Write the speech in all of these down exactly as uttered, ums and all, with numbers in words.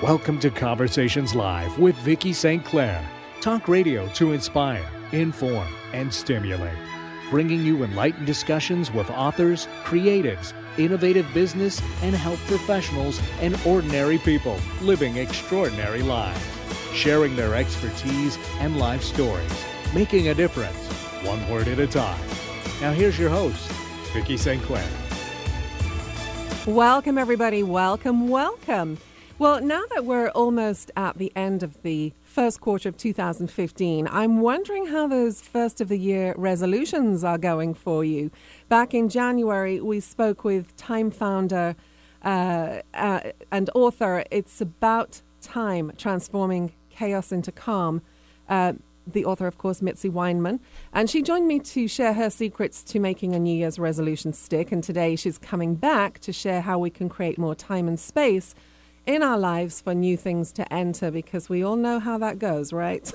Welcome to Conversations Live with Vicki Saint Clair. Talk radio to inspire, inform, and stimulate. Bringing you enlightened discussions with authors, creatives, innovative business and health professionals, and ordinary people living extraordinary lives. Sharing their expertise and life stories. Making a difference, one word at a time. Now here's your host, Vicki Saint Clair. Welcome, everybody. Welcome, welcome. Well, now that we're almost at the end of the first quarter of two thousand fifteen, I'm wondering how those first of the year resolutions are going for you. Back in January, we spoke with Time founder uh, uh, and author, It's About Time, Transforming Chaos into Calm. Uh, the author, of course, Mitzi Weinman. And she joined me to share her secrets to making a New Year's resolution stick. And today she's coming back to share how we can create more time and space in our lives for new things to enter, because we all know how that goes, right?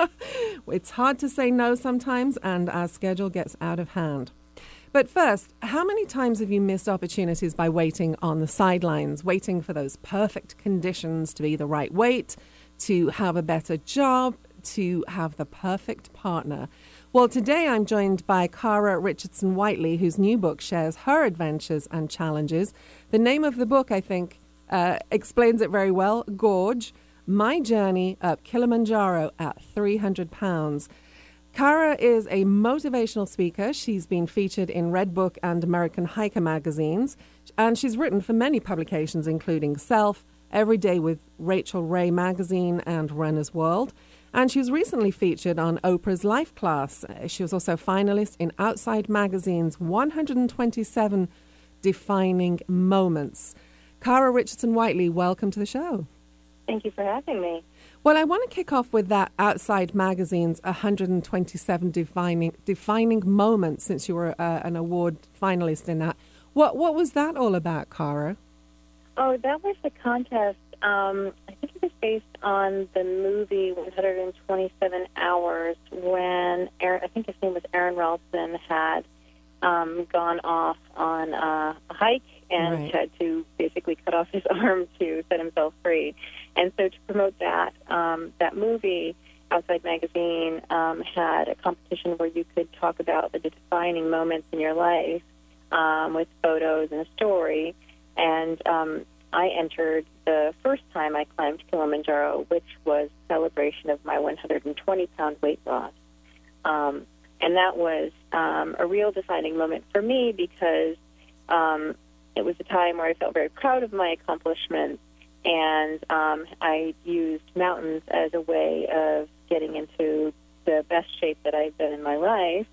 It's hard to say no sometimes, and our schedule gets out of hand. But first, how many times have you missed opportunities by waiting on the sidelines, waiting for those perfect conditions to be the right weight, to have a better job, to have the perfect partner? Well, today I'm joined by Cara Richardson Whiteley, whose new book shares her adventures and challenges. The name of the book, I think, Uh, explains it very well. Gorge, My Journey Up Kilimanjaro at three hundred pounds. Cara is a motivational speaker. She's been featured in Redbook and American Hiker magazines, and she's written for many publications, including Self, Every Day with Rachel Ray magazine, and Runner's World. And she was recently featured on Oprah's Life Class. She was also a finalist in Outside Magazine's one hundred twenty-seven Defining Moments. Cara Richardson Whiteley, welcome to the show. Thank you for having me. Well, I want to kick off with that Outside Magazine's one hundred twenty-seven defining defining moments, since you were uh, an award finalist in that. What what was that all about, Cara? Oh, that was a contest. Um, I think it was based on the movie one hundred twenty-seven hours, when Aaron, I think his name was Aaron Ralston, had um, gone off on uh, a hike and right. had to basically cut off his arm to set himself free. And so to promote that, um, that movie, Outside Magazine um, had a competition where you could talk about the defining moments in your life um, with photos and a story. And um, I entered the first time I climbed Kilimanjaro, which was celebration of my one hundred twenty pound weight loss. Um, and that was um, a real defining moment for me, because um, it was a time where I felt very proud of my accomplishments, and um, I used mountains as a way of getting into the best shape that I've been in my life.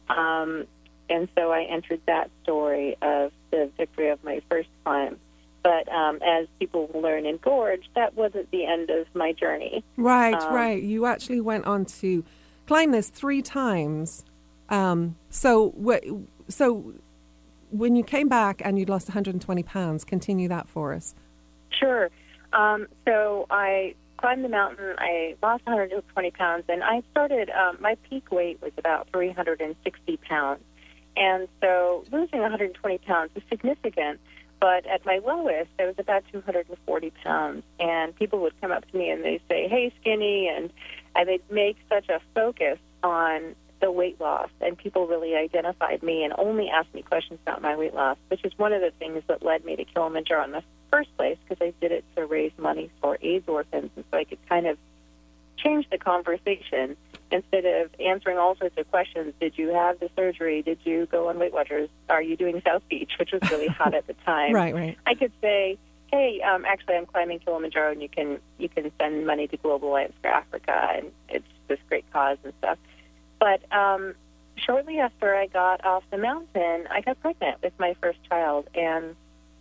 Um, and so I entered that story of the victory of my first climb. But um, as people will learn in Gorge, that wasn't the end of my journey. Right, um, right. You actually went on to climb this three times. Um, so, what, so when you came back and you'd lost one hundred twenty pounds, continue that for us. Sure. Um, so I climbed the mountain. I lost one hundred twenty pounds, and I started, um, my peak weight was about three hundred sixty pounds. And so losing one hundred twenty pounds was significant. But at my lowest, I was about two hundred forty pounds. And people would come up to me and they'd say, "Hey, skinny," and, and they'd make such a focus on the weight loss, and people really identified me and only asked me questions about my weight loss, which is one of the things that led me to Kilimanjaro in the first place, because I did it to raise money for AIDS orphans, and so I could kind of change the conversation instead of answering all sorts of questions. Did you have the surgery? Did you go on Weight Watchers? Are you doing South Beach, which was really hot at the time? Right, right. I could say, "Hey, um, actually, I'm climbing Kilimanjaro, and you can you can send money to Global Alliance for Africa, and it's this great cause and stuff." But um, shortly after I got off the mountain, I got pregnant with my first child, and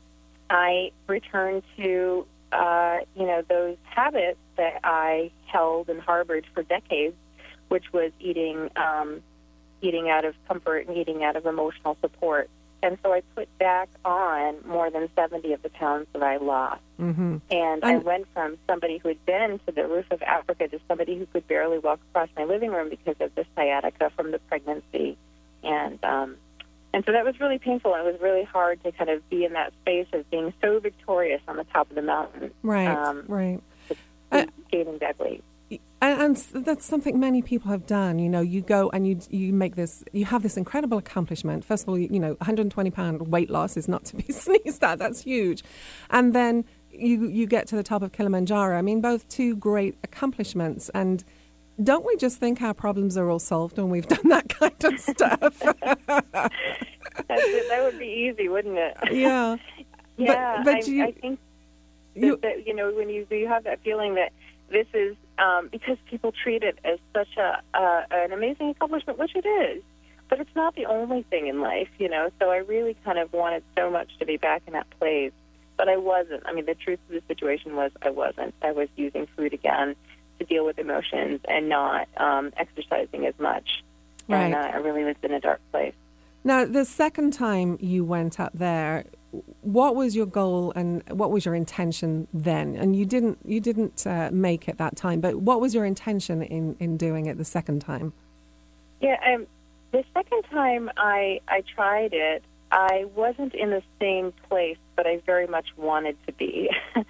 I returned to, uh, you know, those habits that I held and harbored for decades, which was eating, um, eating out of comfort and eating out of emotional support. And so I put back on more than seventy of the pounds that I lost. Mm-hmm. And I went from somebody who had been to the roof of Africa to somebody who could barely walk across my living room because of the sciatica from the pregnancy. And um, and so that was really painful. It was really hard to kind of be in that space of being so victorious on the top of the mountain. Right, um, right. uh, gaining back weight. And, and that's something many people have done. You know, you go and you you make this, you have this incredible accomplishment. First of all, you, you know, one hundred twenty pound weight loss is not to be sneezed at. That's huge. And then you you get to the top of Kilimanjaro. I mean, both two great accomplishments. And don't we just think our problems are all solved when we've done that kind of stuff? That's it. That would be easy, wouldn't it? Yeah. Yeah, but, but I, you, I think that, you, that, you know, when you, you have that feeling that this is, um, because people treat it as such a uh, an amazing accomplishment, which it is, but it's not the only thing in life, you know, so I really kind of wanted so much to be back in that place, but I wasn't. I mean, the truth of the situation was I wasn't. I was using food again to deal with emotions and not um, exercising as much, right. and uh, I really was in a dark place. Now, the second time you went up there, what was your goal and what was your intention then? And you didn't you didn't uh, make it that time, but what was your intention in, in doing it the second time? Yeah, um, the second time I I tried it, I wasn't in the same place, but I very much wanted to be.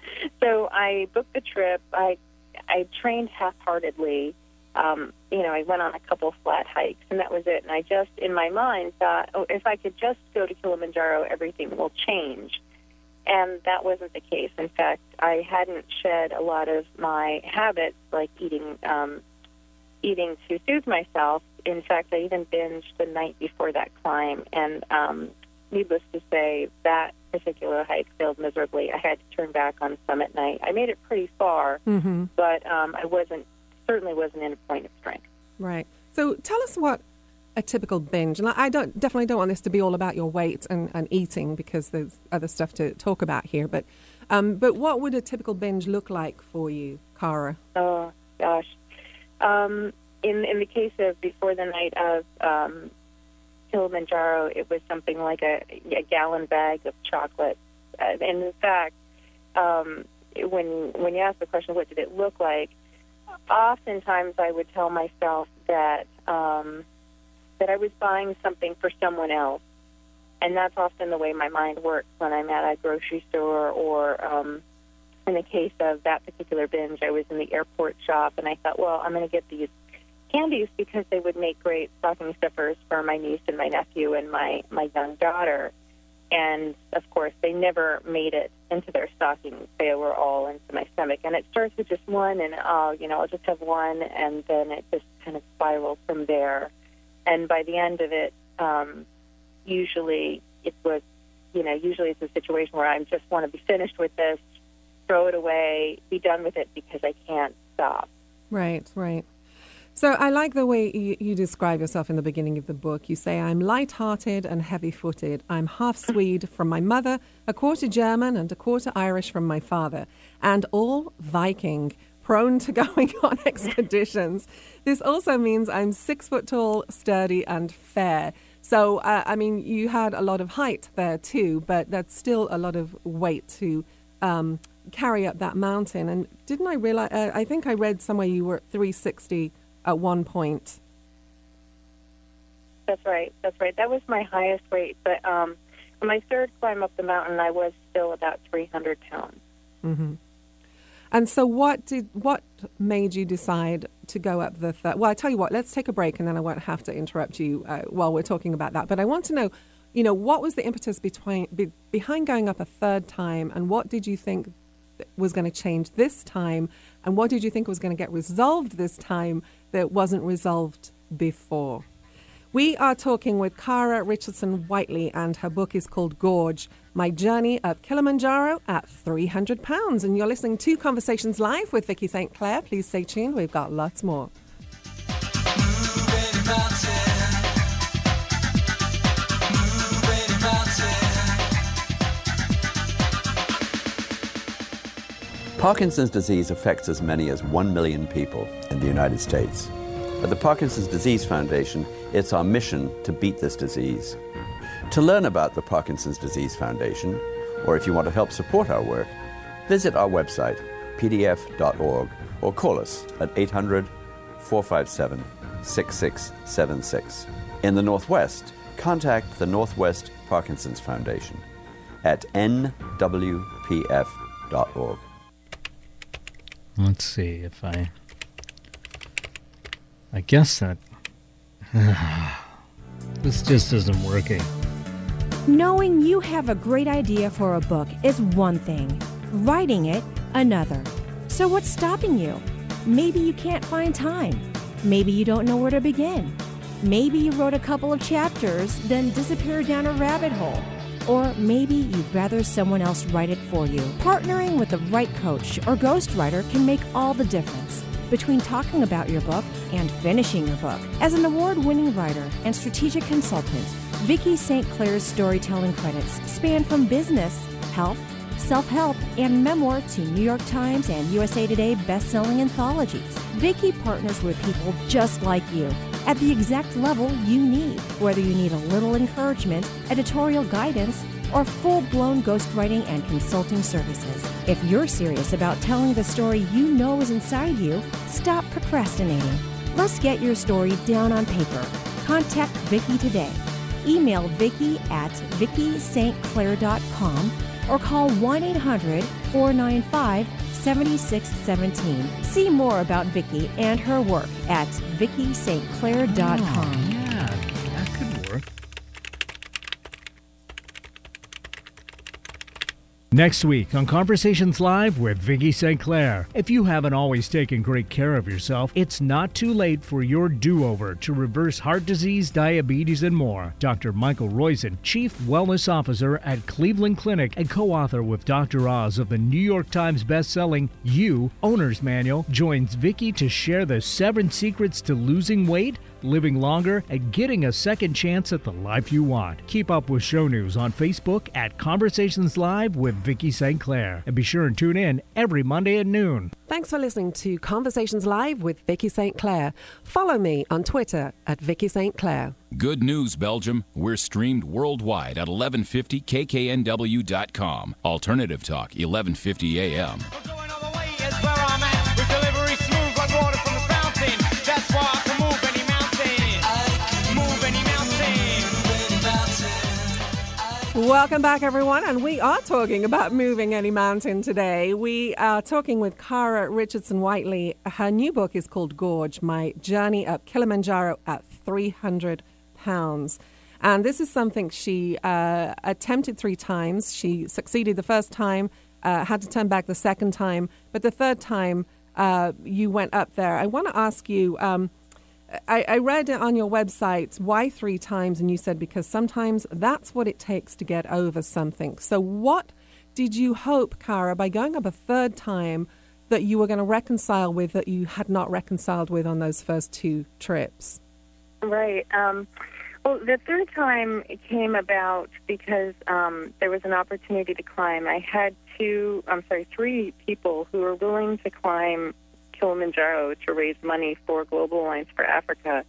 So I booked the trip. I I trained half-heartedly. Um, you know, I went on a couple flat hikes, and that was it. And I just, in my mind, thought, oh, if I could just go to Kilimanjaro, everything will change. And that wasn't the case. In fact, I hadn't shed a lot of my habits, like eating um, eating to soothe myself. In fact, I even binged the night before that climb. And um, needless to say, that particular hike failed miserably. I had to turn back on summit night. I made it pretty far, mm-hmm. but um, I wasn't certainly wasn't in a point of strength. Right. So tell us what a typical binge, and I don't definitely don't want this to be all about your weight and, and eating because there's other stuff to talk about here, but um, but what would a typical binge look like for you, Cara? Oh, gosh. Um, in, in the case of before the night of um, Kilimanjaro, it was something like a, a gallon bag of chocolate. Uh, and in fact, um, when when you ask the question, what did it look like, oftentimes I would tell myself that um, that I was buying something for someone else, and that's often the way my mind works when I'm at a grocery store or, um, in the case of that particular binge, I was in the airport shop, and I thought, well, I'm going to get these candies because they would make great stocking stuffers for my niece and my nephew and my, my young daughter. And, of course, they never made it into their stockings. They were all into my stomach. And it starts with just one, and, oh, you know, I'll just have one, and then it just kind of spirals from there. And by the end of it, um, usually it was, you know, usually it's a situation where I just want to be finished with this, throw it away, be done with it because I can't stop. Right, right. So I like the way you, you describe yourself in the beginning of the book. You say, I'm light-hearted and heavy-footed. I'm half Swede from my mother, a quarter German and a quarter Irish from my father, and all Viking, prone to going on expeditions. This also means I'm six foot tall, sturdy, and fair. So, uh, I mean, you had a lot of height there too, but that's still a lot of weight to um, carry up that mountain. And didn't I realize, uh, I think I read somewhere you were at three sixty at one point. That's right. That's right. That was my highest weight. But um, on my third climb up the mountain, I was still about three hundred pounds. Mm-hmm. And so what did what made you decide to go up the third? Well, I tell you what, let's take a break and then I won't have to interrupt you uh, while we're talking about that. But I want to know, you know, what was the impetus between, be, behind going up a third time, and what did you think was going to change this time, and what did you think was going to get resolved this time that wasn't resolved before? We are talking with Cara Richardson Whiteley, and her book is called Gorge, My Journey Up Kilimanjaro at three hundred pounds. And you're listening to Conversations Live with Vicki Saint Clair. Please stay tuned. We've got lots more. Parkinson's disease affects as many as one million people in the United States. At the Parkinson's Disease Foundation, it's our mission to beat this disease. To learn about the Parkinson's Disease Foundation, or if you want to help support our work, visit our website, p d f dot org, or call us at eight hundred, four five seven, six six seven six. In the Northwest, contact the Northwest Parkinson's Foundation at n w p f dot org. Let's see if I... I guess that... This just isn't working. Knowing you have a great idea for a book is one thing. Writing it, another. So what's stopping you? Maybe you can't find time. Maybe you don't know where to begin. Maybe you wrote a couple of chapters, then disappeared down a rabbit hole. Or maybe you'd rather someone else write it for you. Partnering with the right coach or ghostwriter can make all the difference between talking about your book and finishing your book. As an award-winning writer and strategic consultant, Vicki Saint Clair's storytelling credits span from business, health, self-help, and memoir to New York Times and U S A Today best-selling anthologies. Vicki partners with people just like you at the exact level you need, whether you need a little encouragement, editorial guidance, or full-blown ghostwriting and consulting services. If you're serious about telling the story you know is inside you, stop procrastinating. Let's get your story down on paper. Contact Vicki today. Email Vicki at vicki st clair dot com or call one eight hundred, four nine five, seven six one seven. See more about Vicki and her work at vicki st clair dot com. Oh, yeah, that could work. Next week on Conversations Live with Vicki Saint Clair. If you haven't always taken great care of yourself, it's not too late for your do-over to reverse heart disease, diabetes, and more. Doctor Michael Roizen, Chief Wellness Officer at Cleveland Clinic and co-author with Doctor Oz of the New York Times best-selling You Owner's Manual, joins Vicki to share the seven secrets to losing weight, living longer, and getting a second chance at the life you want. Keep up with show news on Facebook at Conversations Live with Vicki Saint Clair. And be sure and tune in every Monday at noon. Thanks for listening to Conversations Live with Vicki Saint Clair. Follow me on Twitter at Vicki Saint Clair. Good news, Belgium. We're streamed worldwide at eleven fifty K K N W dot com. Alternative Talk, eleven fifty A M. Welcome back, everyone, and we are talking about moving any mountain today. We are talking with Cara Richardson Whiteley. Her new book is called Gorge, My Journey Up Kilimanjaro at three hundred pounds. And this is something she uh, attempted three times. She succeeded the first time, uh, had to turn back the second time, but the third time uh, you went up there. I want to ask you... Um, I, I read on your website why three times, and you said because sometimes that's what it takes to get over something. So what did you hope, Cara, by going up a third time, that you were going to reconcile with that you had not reconciled with on those first two trips? Right. Um, well, the third time it came about because um, there was an opportunity to climb. I had two, I'm sorry, three people who were willing to climb Kilimanjaro to raise money for Global Alliance for Africa,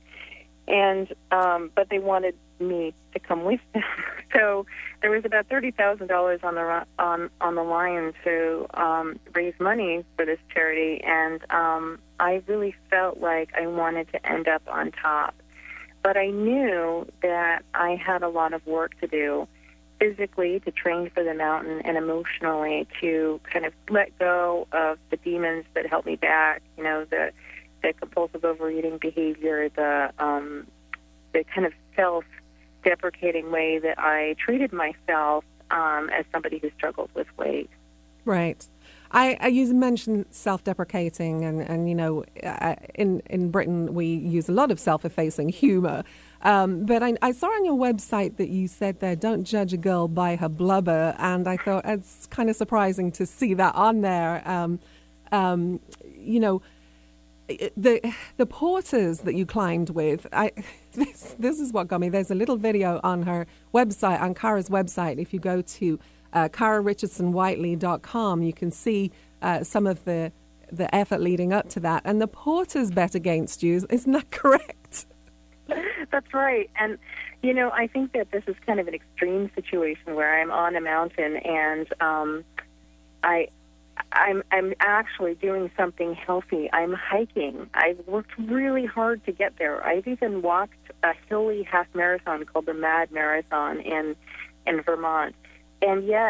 and um, but they wanted me to come with them. So there was about thirty thousand dollars on the on on the line to um, raise money for this charity, and um, I really felt like I wanted to end up on top, but I knew that I had a lot of work to do. Physically to train for the mountain and emotionally to kind of let go of the demons that held me back, you know, the the compulsive overeating behavior, the um, the kind of self-deprecating way that I treated myself um, as somebody who struggled with weight. Right. I, I you mentioned self-deprecating, and, and you know, uh, in, in Britain we use a lot of self-effacing humor. Um, but I, I saw on your website that you said there, don't judge a girl by her blubber, and I thought it's kind of surprising to see that on there. Um, um, you know, the the porters that you climbed with, I this, this is what got me. There's a little video on her website, on Cara's website. If you go to uh, cara richardson whiteley dot com, you can see uh, some of the, the effort leading up to that. And the porters bet against you. Isn't that correct? That's right. And, you know, I think that this is kind of an extreme situation where I'm on a mountain and um, I, I'm, I'm actually doing something healthy. I'm hiking. I've worked really hard to get there. I've even walked a hilly half marathon called the Mad Marathon in, in Vermont. And yet,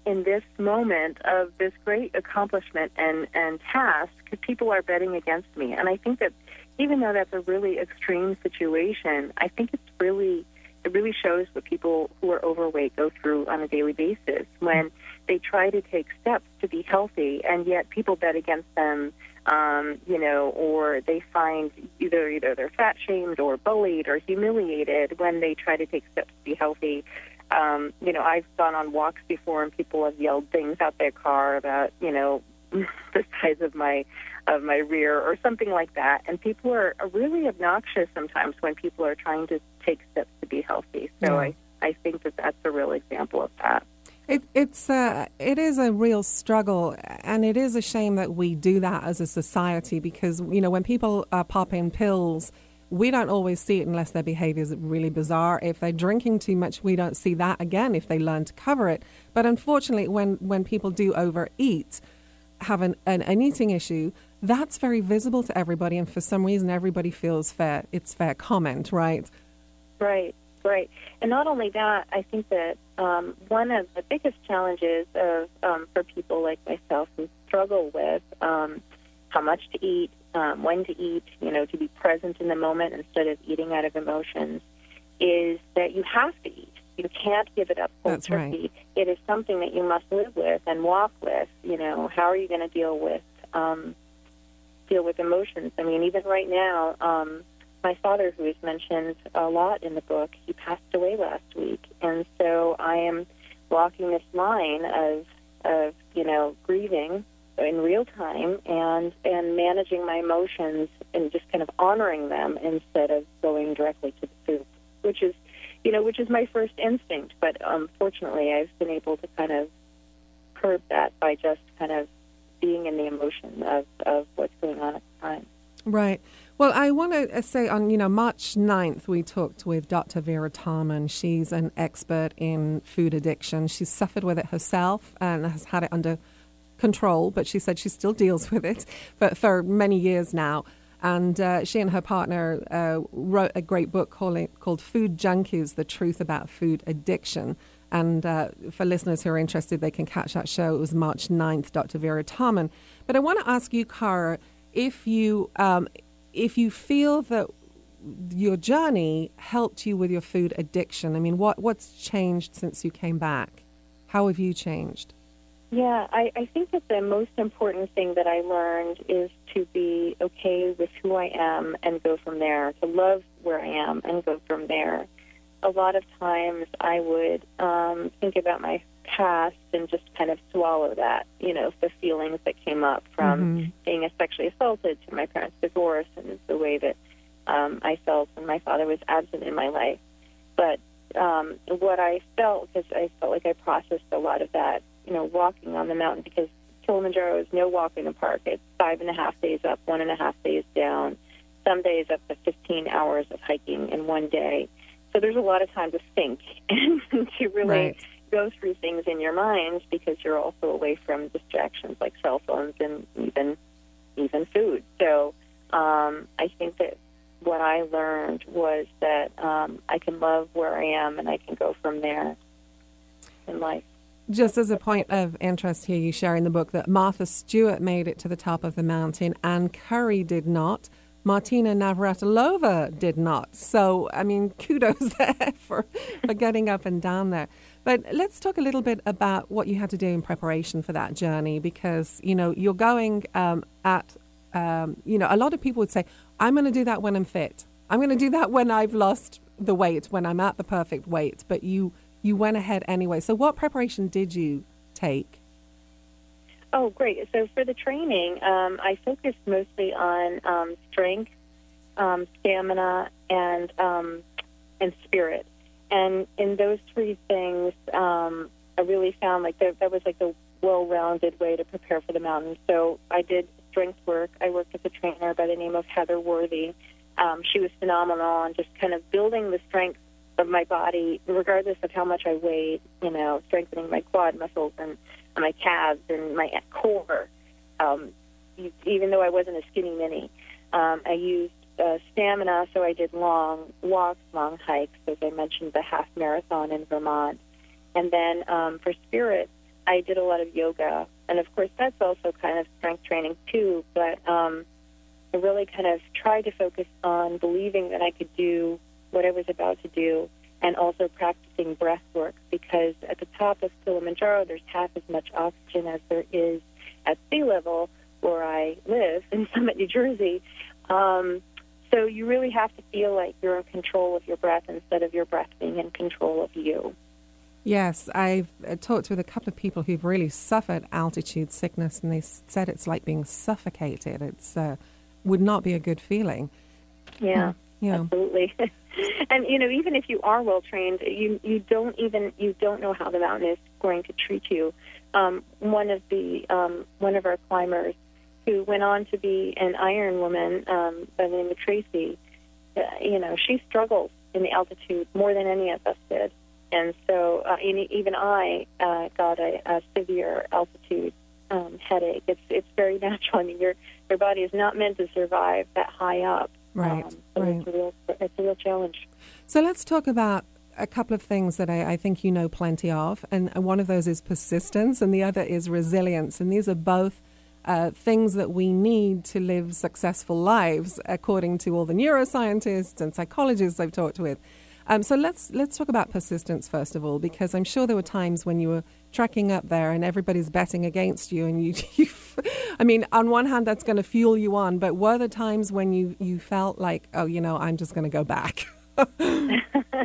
in this moment of this great accomplishment and, and task because people are betting against me. And I think that even though that's a really extreme situation, I think it's really, it really shows what people who are overweight go through on a daily basis when they try to take steps to be healthy, and yet people bet against them, um, you know, or they find either either they're fat shamed or bullied or humiliated when they try to take steps to be healthy. Um, you know, I've gone on walks before, and people have yelled things out their car about, you know, the size of my of my rear or something like that. And people are, are really obnoxious sometimes when people are trying to take steps to be healthy. So yeah. I, I think that that's a real example of that. It, it's uh, it is a real struggle, and it is a shame that we do that as a society because, you know, when people are popping pills, we don't always see it unless their behavior is really bizarre. If they're drinking too much, we don't see that again if they learn to cover it. But unfortunately, when, when people do overeat, have an, an, an eating issue, that's very visible to everybody. And for some reason, everybody feels fair. It's fair comment, right? Right, right. And not only that, I think that um, one of the biggest challenges of um, for people like myself who struggle with um, how much to eat, Um, when to eat, you know, to be present in the moment instead of eating out of emotions, is that you have to eat. You can't give it up cold turkey. Right. It is something that you must live with and walk with. You know, how are you going to deal with um, deal with emotions? I mean, even right now, um, my father, who is mentioned a lot in the book, he passed away last week, and so I am walking this line of, of you know, grieving in real time and and managing my emotions and just kind of honoring them instead of going directly to the food, which is, you know, which is my first instinct. But unfortunately, I've been able to kind of curb that by just kind of being in the emotion of, of what's going on at the time. Right. Well, I want to say on, you know, March ninth, we talked with Doctor Vera Tarman. She's an expert in food addiction. She's suffered with it herself and has had it under control, but she said she still deals with it for, for many years now. And uh, she and her partner uh, wrote a great book called, called Food Junkies, The Truth About Food Addiction. And uh, for listeners who are interested, they can catch that show. It was March ninth, Doctor Vera Tarman. But I want to ask you, Cara, if you, um, if you feel that your journey helped you with your food addiction, I mean, what, what's changed since you came back? How have you changed? Yeah, I, I think that the most important thing that I learned is to be okay with who I am and go from there, to love where I am and go from there. A lot of times I would um, think about my past and just kind of swallow that, you know, the feelings that came up from mm-hmm. being sexually assaulted to my parents' divorce and the way that um, I felt when my father was absent in my life. But um, what I felt, because I felt like I processed a lot of that, you know, walking on the mountain, because Kilimanjaro is no walk in the park. It's five and a half days up, one and a half days down, some days up to fifteen hours of hiking in one day. So there's a lot of time to think and to really right. go through things in your mind, because you're also away from distractions like cell phones and even even food. So um, I think that what I learned was that um, I can love where I am and I can go from there in life. Just as a point of interest here, you share in the book that Martha Stewart made it to the top of the mountain, Ann Curry did not, Martina Navratilova did not. So, I mean, kudos there for, for getting up and down there. But let's talk a little bit about what you had to do in preparation for that journey, because, you know, you're going um, at, um, you know, a lot of people would say, I'm going to do that when I'm fit. I'm going to do that when I've lost the weight, when I'm at the perfect weight. But you... You went ahead anyway. So what preparation did you take? Oh, great. So for the training, um, I focused mostly on um, strength, um, stamina, and um, and spirit. And in those three things, um, I really found like that, that was like the well-rounded way to prepare for the mountain. So I did strength work. I worked with a trainer by the name of Heather Worthy. Um, she was phenomenal on just kind of building the strength of my body, regardless of how much I weighed, you know, strengthening my quad muscles and, and my calves and my core, um, even though I wasn't a skinny mini. Um, I used uh, stamina, so I did long walks, long hikes, as I mentioned, the half marathon in Vermont. And then um, for spirit, I did a lot of yoga. And, of course, that's also kind of strength training, too. But um, I really kind of tried to focus on believing that I could do what I was about to do, and also practicing breath work, because at the top of Kilimanjaro, there's half as much oxygen as there is at sea level where I live in Summit, New Jersey. Um, so you really have to feel like you're in control of your breath instead of your breath being in control of you. Yes, I've uh, talked with a couple of people who've really suffered altitude sickness, and they s- said it's like being suffocated. It's uh, would not be a good feeling. Yeah, yeah. Absolutely. And, you know, even if you are well-trained, you, you don't even, you don't know how the mountain is going to treat you. Um, one of the, um, one of our climbers who went on to be an Iron Woman um, by the name of Tracy, uh, you know, she struggles in the altitude more than any of us did. And so uh, even I uh, got a, a severe altitude um, headache. It's it's very natural. I mean, your your body is not meant to survive that high up. Right, Um, so right. It's a real it's a real challenge. So let's talk about a couple of things that I, I think you know plenty of, and one of those is persistence, and the other is resilience. And these are both uh, things that we need to live successful lives, according to all the neuroscientists and psychologists I've talked with. Um, so let's let's talk about persistence first of all, because I'm sure there were times when you were trekking up there and everybody's betting against you, and you, you I mean, on one hand that's going to fuel you on, but were there times when you, you felt like, oh, you know, I'm just going to go back? When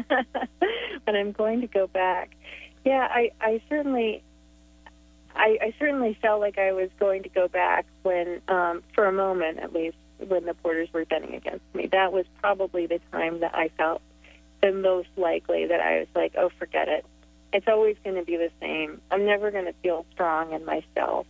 I'm going to go back, yeah, I, I certainly, I, I certainly felt like I was going to go back when, um, for a moment at least, when the porters were betting against me. That was probably the time that I felt the most likely that I was like, oh, forget it. It's always going to be the same. I'm never going to feel strong in myself.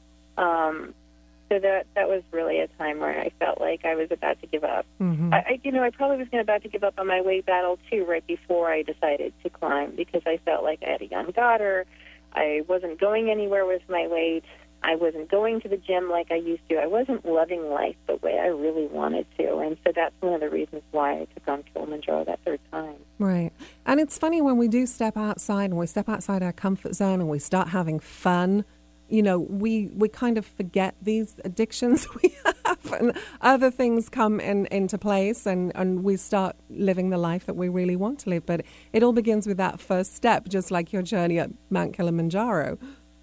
Um, so that that was really a time where I felt like I was about to give up. Mm-hmm. I, I, you know, I probably was about to give up on my weight battle too, right before I decided to climb, because I felt like I had a young daughter. I wasn't going anywhere with my weight. I wasn't going to the gym like I used to. I wasn't loving life the way I really wanted to. And so that's one of the reasons why I took on Kilimanjaro that third time. Right. And it's funny when we do step outside and we step outside our comfort zone and we start having fun, you know, we, we kind of forget these addictions we have, and other things come in, into place, and, and we start living the life that we really want to live. But it all begins with that first step, just like your journey at Mount Kilimanjaro.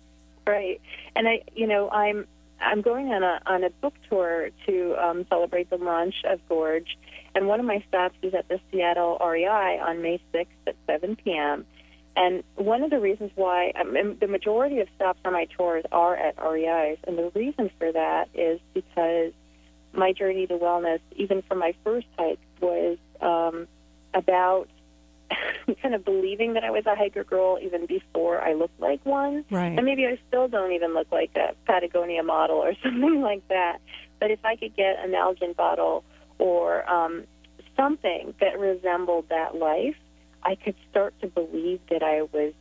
Right, and I, you know, I'm I'm going on a on a book tour to um, celebrate the launch of Gorge, and one of my stops is at the Seattle R E I on May sixth at seven p.m. And one of the reasons why um, the majority of stops on my tours are at R E Is, and the reason for that is because my journey to wellness, even for my first hike, was um, about kind of believing that I was a hiker girl even before I looked like one. Right. And maybe I still don't even look like a Patagonia model or something like that. But if I could get an Nalgene bottle or um, something that resembled that life, I could start to believe that I was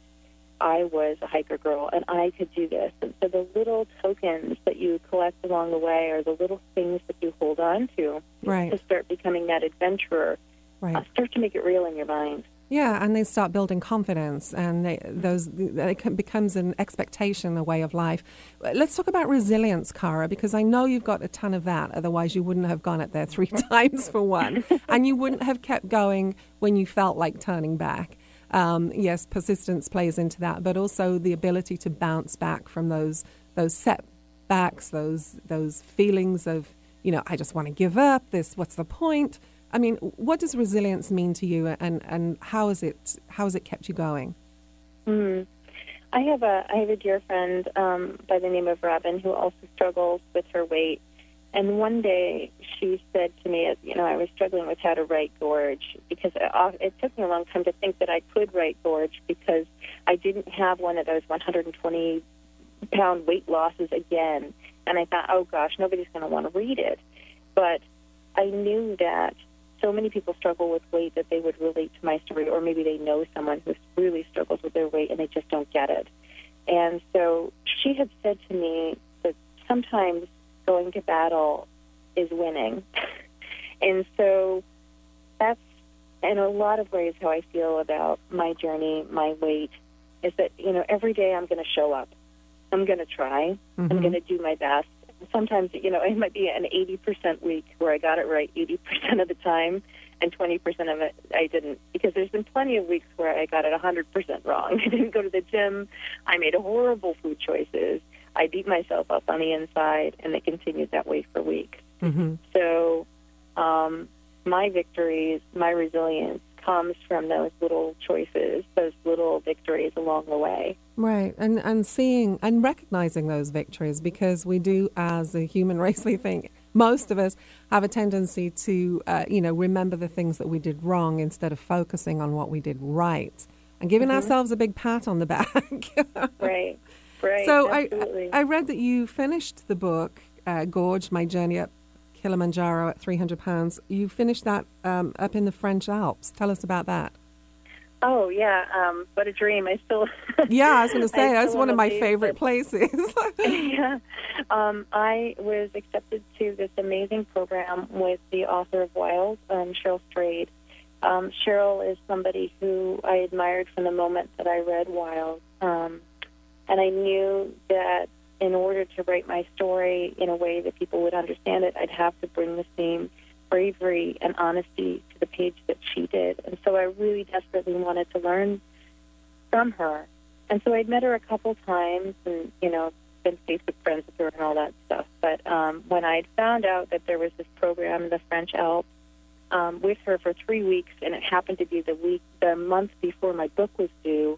I was a hiker girl and I could do this. And so the little tokens that you collect along the way are the little things that you hold on to Right. to start becoming that adventurer. Right. Uh, start to make it real in your mind. Yeah, and they start building confidence, and they, those it becomes an expectation, a way of life. Let's talk about resilience, Cara, because I know you've got a ton of that. Otherwise, you wouldn't have gone up there three times for one, and you wouldn't have kept going when you felt like turning back. Um, yes, persistence plays into that, but also the ability to bounce back from those those setbacks, those those feelings of, you know, I just want to give up. This, what's the point? I mean, what does resilience mean to you, and, and how is it how has it kept you going? Mm. I have a I have a dear friend um, by the name of Robin who also struggles with her weight. And one day she said to me, you know, I was struggling with how to write Gorge because it, it took me a long time to think that I could write Gorge because I didn't have one of those one hundred twenty pound weight losses again. And I thought, oh gosh, nobody's going to want to read it. But I knew that so many people struggle with weight that they would relate to my story, or maybe they know someone who really struggles with their weight and they just don't get it. And so she had said to me that sometimes going to battle is winning. And so that's in a lot of ways how I feel about my journey, my weight, is that, you know, every day I'm going to show up. I'm going to try. Mm-hmm. I'm going to do my best. Sometimes, you know, it might be an eighty percent week where I got it right eighty percent of the time, and twenty percent of it I didn't. Because there's been plenty of weeks where I got it one hundred percent wrong. I didn't go to the gym. I made horrible food choices. I beat myself up on the inside, and it continued that way for weeks. Mm-hmm. So um, my victories, my resilience comes from those little choices, those little victories along the way. Right, and and seeing and recognizing those victories, because we do, as a human race, we think most of us have a tendency to, uh, you know, remember the things that we did wrong instead of focusing on what we did right and giving mm-hmm. ourselves a big pat on the back. Right, right. So absolutely. I I read that you finished the book, uh, Gorged: My Journey Up Kilimanjaro at three hundred pounds. You finished that um, up in the French Alps. Tell us about that. Oh, yeah. Um, what a dream. I still... Yeah, I was going to say, that's one of my favorite places. Yeah. Um, I was accepted to this amazing program with the author of Wild, um, Cheryl Strayed. Um, Cheryl is somebody who I admired from the moment that I read Wild. Um, and I knew that in order to write my story in a way that people would understand it, I'd have to bring the same bravery and honesty to the page that she did. And so I really desperately wanted to learn from her. And so I'd met her a couple times and, you know, been Facebook friends with her and all that stuff. But um, when I'd found out that there was this program in the French Alps um, with her for three weeks, and it happened to be the week, the month before my book was due,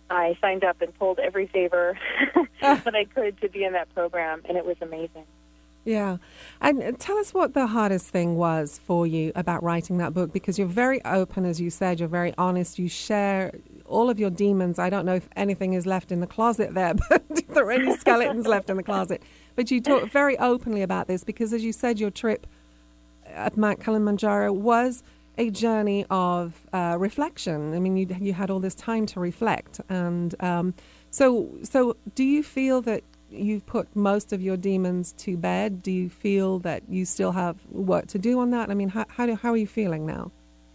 I signed up and pulled every favor that I could to be in that program, and it was amazing. Yeah. And tell us what the hardest thing was for you about writing that book, because you're very open, as you said, you're very honest, you share all of your demons. I don't know if anything is left in the closet there, but if there are any skeletons left in the closet. But you talk very openly about this because, as you said, your trip at Mount Kilimanjaro was a journey of uh, reflection. I mean, you you had all this time to reflect. And um, so, so do you feel that you've put most of your demons to bed? Do you feel that you still have work to do on that? I mean, how how, do, how are you feeling now?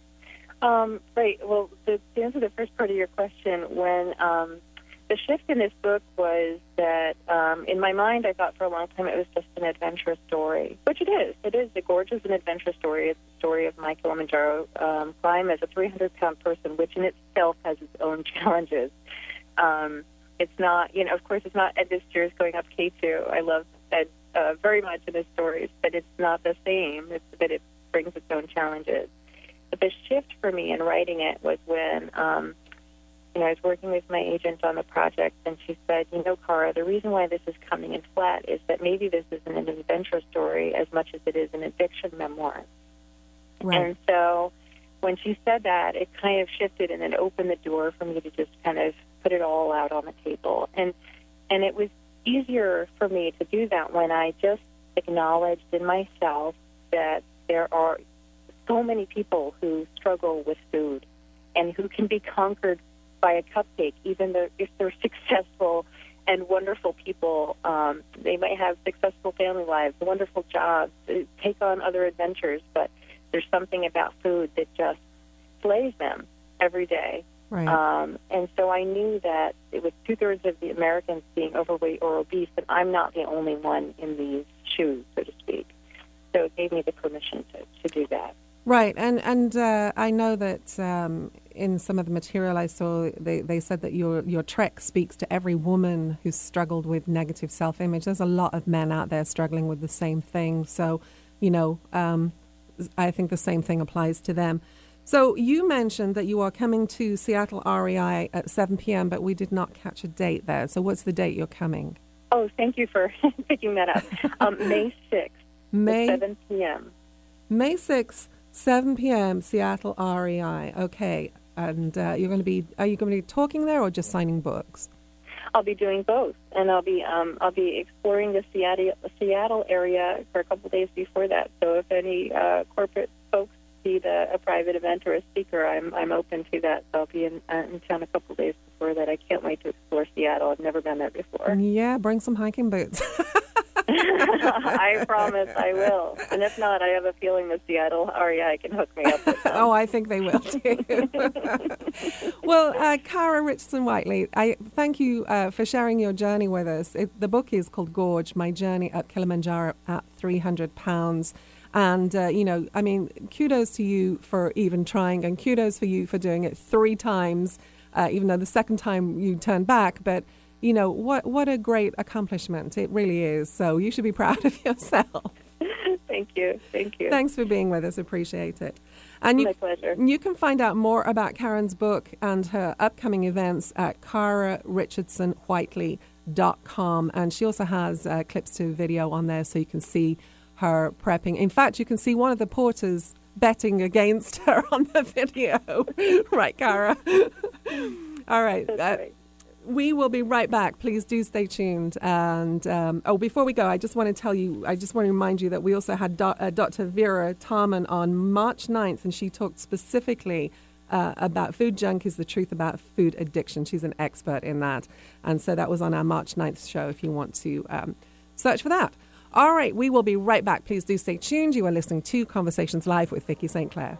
Um, right. Well, to, to answer the first part of your question, when um, the shift in this book was that um, in my mind, I thought for a long time it was just an adventure story, which it is. It is. The Gorge is an adventure story. It's the story of my Kilimanjaro um, climb as a three hundred pound person, which in itself has its own challenges. Um, It's not, you know, of course, it's not Ed Visteers going up K two. I love Ed uh, very much in his stories, but it's not the same. It's that it brings its own challenges. But the shift for me in writing it was when, um, you know, I was working with my agent on the project, and she said, you know, Cara, the reason why this is coming in flat is that maybe this isn't an adventure story as much as it is an addiction memoir. Right. And so when she said that, it kind of shifted and it opened the door for me to just kind of put it all out on the table. And and it was easier for me to do that when I just acknowledged in myself that there are so many people who struggle with food and who can be conquered by a cupcake, even though if they're successful and wonderful people. Um, they might have successful family lives, wonderful jobs, take on other adventures, but there's something about food that just slays them every day. Right. Um, and so I knew that it was two-thirds of the Americans being overweight or obese, and I'm not the only one in these shoes, so to speak. So it gave me the permission to, to do that. Right. And and uh, I know that um, in some of the material I saw, they, they said that your, your trek speaks to every woman who's struggled with negative self-image. There's a lot of men out there struggling with the same thing. So, you know, um, I think the same thing applies to them. So you mentioned that you are coming to Seattle R E I at seven p.m., but we did not catch a date there. So what's the date you're coming? Oh, thank you for picking that up. Um, May sixth, May, at seven p.m. May sixth, seven p.m., Seattle R E I. Okay. And uh, you're going to be, are you going to be talking there or just signing books? I'll be doing both, and I'll be um, I'll be exploring the Seattle Seattle area for a couple of days before that. So if any uh, corporate folks need a, a private event or a speaker, I'm I'm open to that. So I'll be in, uh, in town a couple of days before that. I can't wait to explore Seattle. I've never been there before. Yeah, bring some hiking boots. I promise I will. And if not, I have a feeling the Seattle R E I can hook me up with them. Oh, I think they will too. Well, uh, Cara Richardson-Whiteley, I thank you uh, for sharing your journey with us. It, the book is called Gorge, My Journey Up Kilimanjaro at three hundred pounds. And, uh, you know, I mean, kudos to you for even trying, and kudos for you for doing it three times, uh, even though the second time you turned back. But, you know, what what a great accomplishment. It really is. So you should be proud of yourself. Thank you. Thank you. Thanks for being with us. Appreciate it. And you, My pleasure. You can find out more about Karen's book and her upcoming events at cara richardson whiteley dot com. And she also has uh, clips to video on there so you can see her prepping. In fact, you can see one of the porters betting against her on the video. Right, Cara? All right. That's Uh, right. we will be right back. Please do stay tuned. And, um, oh, before we go, I just want to tell you, I just want to remind you that we also had Do- uh, Doctor Vera Tarman on March ninth, and she talked specifically uh, about food junkies, the truth about food addiction. She's an expert in that. And so that was on our March ninth show if you want to um, search for that. All right, we will be right back. Please do stay tuned. You are listening to Conversations Live with Vicki Saint Clair.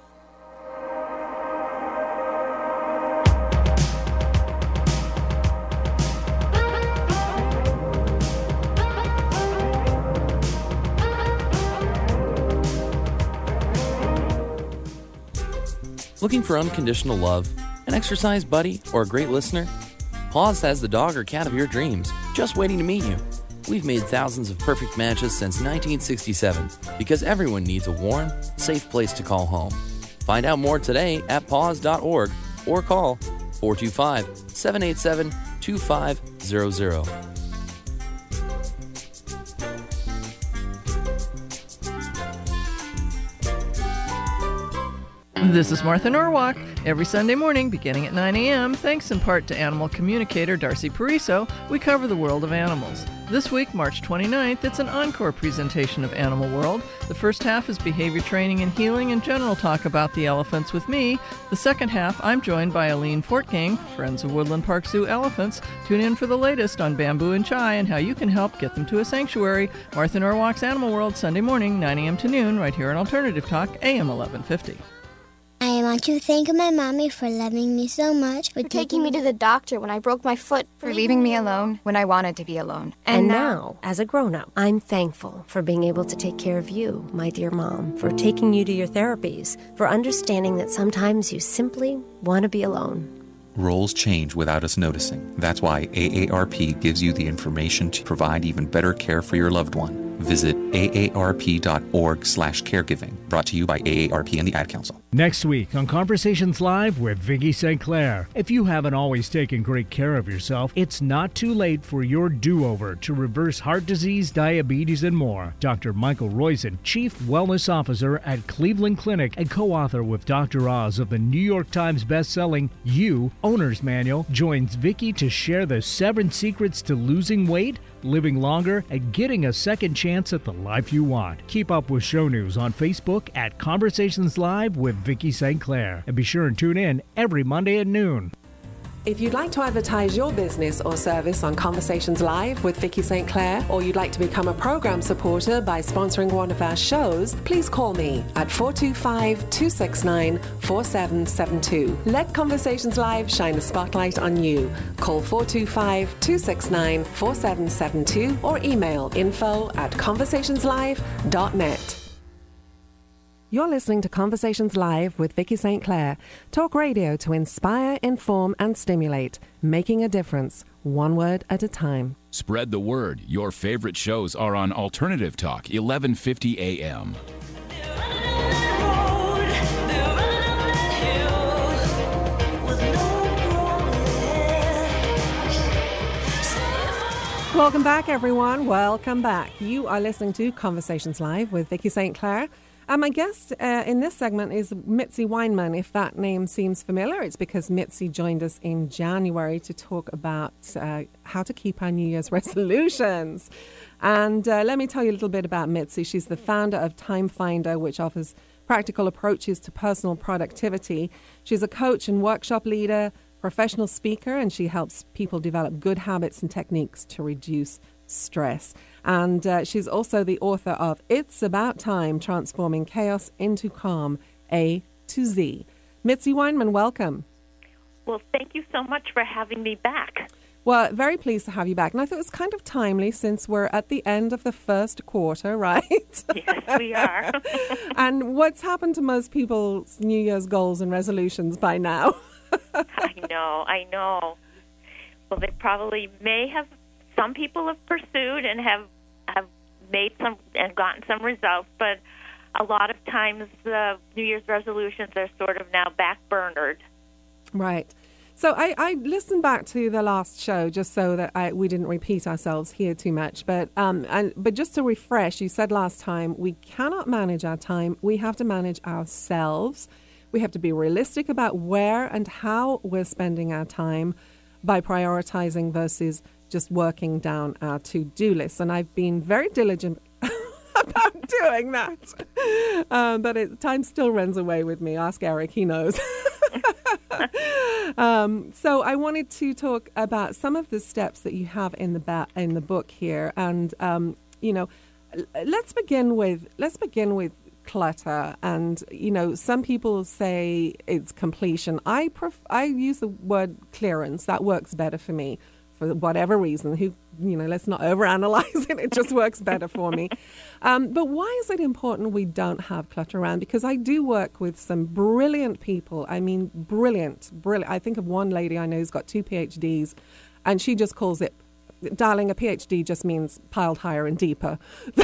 Looking for unconditional love, an exercise buddy, or a great listener? Paws has the dog or cat of your dreams, just waiting to meet you. We've made thousands of perfect matches since nineteen sixty-seven because everyone needs a warm, safe place to call home. Find out more today at paws dot org or call four two five, seven eight seven, two five zero zero. This is Martha Norwalk. Every Sunday morning, beginning at nine a.m., thanks in part to animal communicator Darcy Pariso, we cover the world of animals. This week, March twenty-ninth, it's an encore presentation of Animal World. The first half is behavior training and healing and general talk about the elephants with me. The second half, I'm joined by Aline Fortgang, Friends of Woodland Park Zoo Elephants. Tune in for the latest on bamboo and chai and how you can help get them to a sanctuary. Martha Norwalk's Animal World, Sunday morning, nine a.m. to noon, right here on Alternative Talk, A M eleven fifty. I want to thank my mommy for loving me so much. For taking me to the doctor when I broke my foot. For leaving me alone when I wanted to be alone. And, and now, as a grown-up, I'm thankful for being able to take care of you, my dear mom, for taking you to your therapies, for understanding that sometimes you simply want to be alone. Roles change without us noticing. That's why A A R P gives you the information to provide even better care for your loved one. Visit A A R P dot org slash caregiving. Brought to you by A A R P and the Ad Council. Next week on Conversations Live with Vicki Saint Clair. If you haven't always taken great care of yourself, it's not too late for your do-over to reverse heart disease, diabetes, and more. Doctor Michael Roizen, Chief Wellness Officer at Cleveland Clinic and co-author with Doctor Oz of the New York Times best-selling You Owner's Manual, joins Vicki to share the seven secrets to losing weight, living longer, and getting a second chance at the life you want. Keep up with show news on Facebook at Conversations Live with Vicki Saint Clair. And be sure and tune in every Monday at noon. If you'd like to advertise your business or service on Conversations Live with Vicki Saint Clair, or you'd like to become a program supporter by sponsoring one of our shows, please call me at four two five, two six nine, four seven seven two. Let Conversations Live shine a spotlight on you. Call four two five, two six nine, four seven seven two or email info at conversationslive dot net. You're listening to Conversations Live with Vicki Saint Clair. Talk radio to inspire, inform, and stimulate. Making a difference, one word at a time. Spread the word. Your favorite shows are on Alternative Talk, eleven fifty A M. Welcome back, everyone. Welcome back. You are listening to Conversations Live with Vicki Saint Clair. And my guest uh, in this segment is Mitzi Weinman. If that name seems familiar, it's because Mitzi joined us in January to talk about uh, how to keep our New Year's resolutions. And uh, let me tell you a little bit about Mitzi. She's the founder of Time Finder, which offers practical approaches to personal productivity. She's a coach and workshop leader, professional speaker, and she helps people develop good habits and techniques to reduce stress. And uh, she's also the author of It's About Time, Transforming Chaos into Calm, A to Z. Mitzi Weinman, welcome. Well, thank you so much for having me back. Well, very pleased to have you back. And I thought it was kind of timely since we're at the end of the first quarter, right? Yes, we are. And what's happened to most people's New Year's goals and resolutions by now? I know, I know. Well, they probably may have, some people have pursued and have have made some and gotten some results, but a lot of times the New Year's resolutions are sort of now back-burnered. Right. So I, I listened back to the last show just so that I, we didn't repeat ourselves here too much. But um, and but just to refresh, you said last time we cannot manage our time. We have to manage ourselves. We have to be realistic about where and how we're spending our time by prioritizing versus just working down our to-do list. And I've been very diligent about doing that. Um, but it, time still runs away with me. Ask Eric, he knows. um, so I wanted to talk about some of the steps that you have in the ba- in the book here, and um, you know, let's begin with let's begin with clutter. And you know, some people say it's completion. I pref- I use the word clearance. That works better for me. For whatever reason, who you know, let's not overanalyze it. It just works better for me. Um, but why is it important we don't have clutter around? Because I do work with some brilliant people. I mean, brilliant, brilliant. I think of one lady I know who's got two P H Ds, and she just calls it, darling, a P H D just means piled higher and deeper.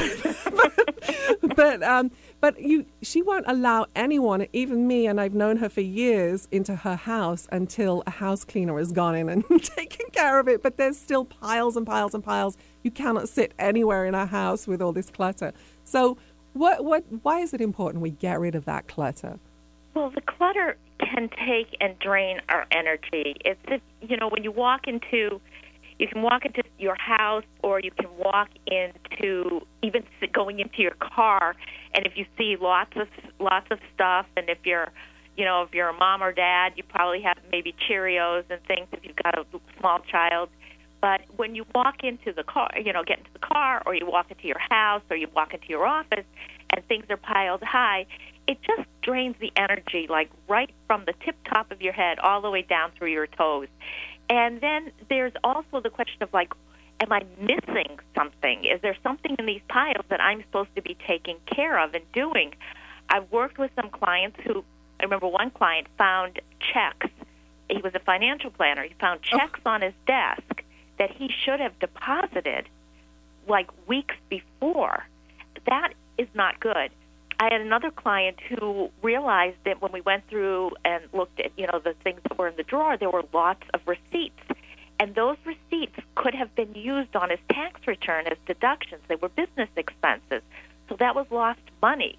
but but, um, but you, she won't allow anyone, even me, and I've known her for years, into her house until a house cleaner has gone in and taken care of it. But there's still piles and piles and piles. You cannot sit anywhere in our house with all this clutter. So what, what, why is it important we get rid of that clutter? Well, the clutter can take and drain our energy. It's just, you know, when you walk into... You can walk into your house, or you can walk into even going into your car. And if you see lots of lots of stuff, and if you're, you know, if you're a mom or dad, you probably have maybe Cheerios and things if you've got a small child. But when you walk into the car, you know, get into the car, or you walk into your house, or you walk into your office, and things are piled high, it just drains the energy, like right from the tip top of your head all the way down through your toes. And then there's also the question of, like, am I missing something? Is there something in these piles that I'm supposed to be taking care of and doing? I've worked with some clients who, I remember one client found checks. He was a financial planner. He found checks oh. on his desk that he should have deposited, like, weeks before. That is not good. I had another client who realized that when we went through and looked at, you know, the things that were in the drawer, there were lots of receipts. And those receipts could have been used on his tax return as deductions. They were business expenses. So that was lost money.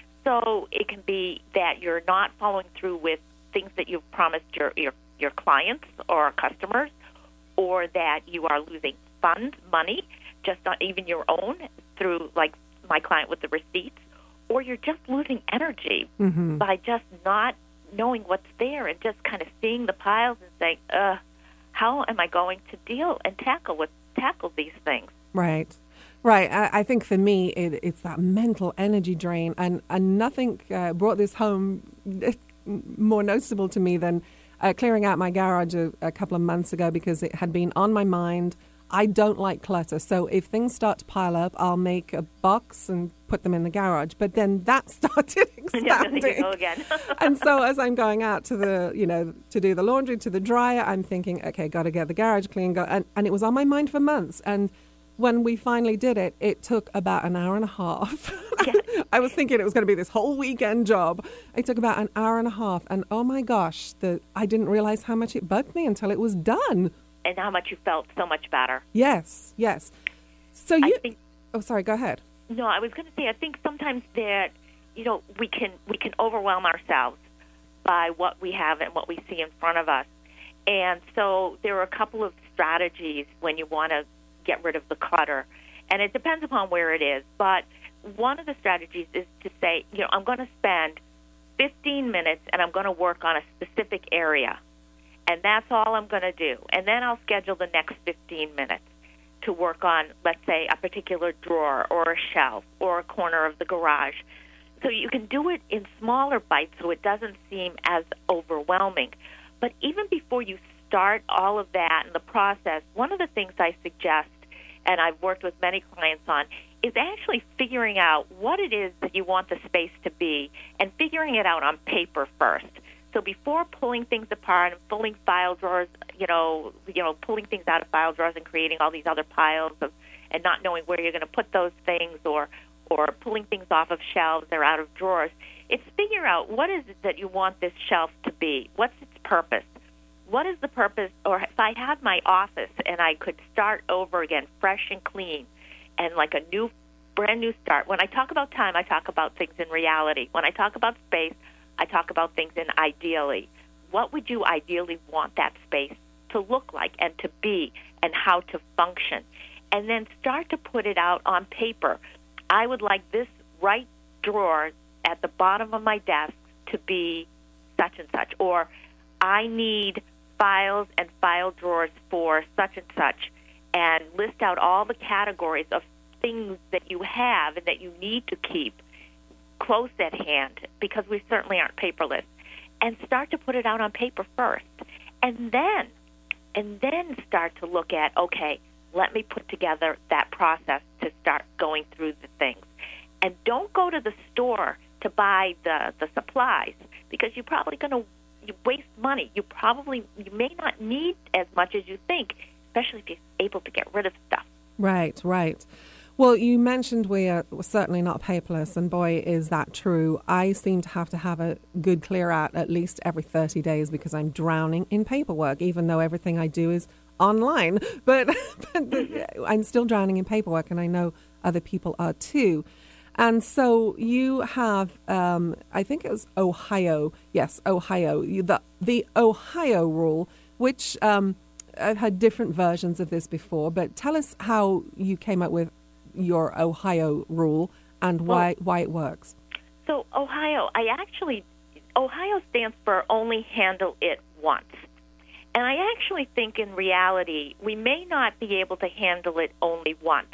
So it can be that you're not following through with things that you've promised your, your, your clients or customers, or that you are losing funds, money, just not even your own, through, like my client with the receipts. Or you're just losing energy mm-hmm. by just not knowing what's there and just kind of seeing the piles and saying, uh, how am I going to deal and tackle with tackle these things? Right. Right. I, I think for me, it, it's that mental energy drain. And, and nothing uh, brought this home more noticeable to me than uh, clearing out my garage a, a couple of months ago, because it had been on my mind. I don't like clutter. So if things start to pile up, I'll make a box and put them in the garage. But then that started expanding. There you go again. And so as I'm going out to the, you know, to do the laundry, to the dryer, I'm thinking, okay, got to get the garage clean. Go, and, and it was on my mind for months. And when we finally did it, it took about an hour and a half. Yeah. I was thinking it was going to be this whole weekend job. It took about an hour and a half. And oh my gosh, the, I didn't realize how much it bugged me until it was done. And how much you felt so much better. Yes, yes. So you... Think, oh, sorry, go ahead. No, I was going to say, I think sometimes that, you know, we can we can overwhelm ourselves by what we have and what we see in front of us. And so there are a couple of strategies when you want to get rid of the clutter. And it depends upon where it is. But one of the strategies is to say, you know, I'm going to spend fifteen minutes and I'm going to work on a specific area. and that's all I'm going to do. And then I'll schedule the next fifteen minutes to work on, let's say, a particular drawer or a shelf or a corner of the garage. So you can do it in smaller bites so it doesn't seem as overwhelming. But even before you start all of that in the process, one of the things I suggest, and I've worked with many clients on, is actually figuring out what it is that you want the space to be and figuring it out on paper first. So before pulling things apart and pulling file drawers, you know, you know, pulling things out of file drawers and creating all these other piles of, and not knowing where you're going to put those things, or or pulling things off of shelves or out of drawers, it's figure out what is it that you want this shelf to be. What's its purpose? What is the purpose? Or if I had my office and I could start over again, fresh and clean, and like a new, brand new start. When I talk about time, I talk about things in reality. When I talk about space, I talk about things in ideally. What would you ideally want that space to look like and to be and how to function? And then start to put it out on paper. I would like this right drawer at the bottom of my desk to be such and such. Or I need files and file drawers for such and such. And list out all the categories of things that you have and that you need to keep close at hand, because we certainly aren't paperless, and start to put it out on paper first. And then, and then start to look at, okay, let me put together that process to start going through the things. And don't go to the store to buy the, the supplies, because you're probably going to you waste money. You probably, you may not need as much as you think, especially if you're able to get rid of stuff. Right, right. Well, you mentioned we are certainly not paperless, and boy, is that true. I seem to have to have a good clear out at least every thirty days because I'm drowning in paperwork, even though everything I do is online. But, but the, I'm still drowning in paperwork, and I know other people are too. And so you have, um, I think it was Ohio, yes, Ohio, you, the, the Ohio rule, which um, I've had different versions of this before, but tell us how you came up with your Ohio rule and why well, why it works. So Ohio, I actually, Ohio stands for only handle it once. And I actually think in reality, we may not be able to handle it only once.